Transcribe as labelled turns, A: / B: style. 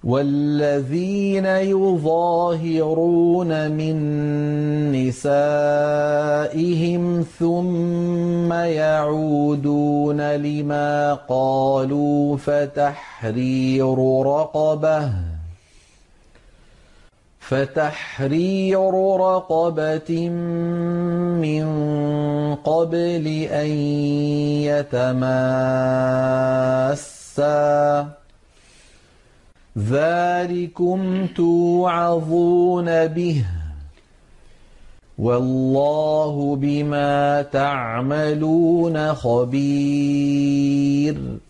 A: والذين يظاهرون من نسائهم ثم يعودون لما قالوا فتحرير رقبة من قبل أن يتماسا ذلكم توعظون به والله بما تعملون خبير.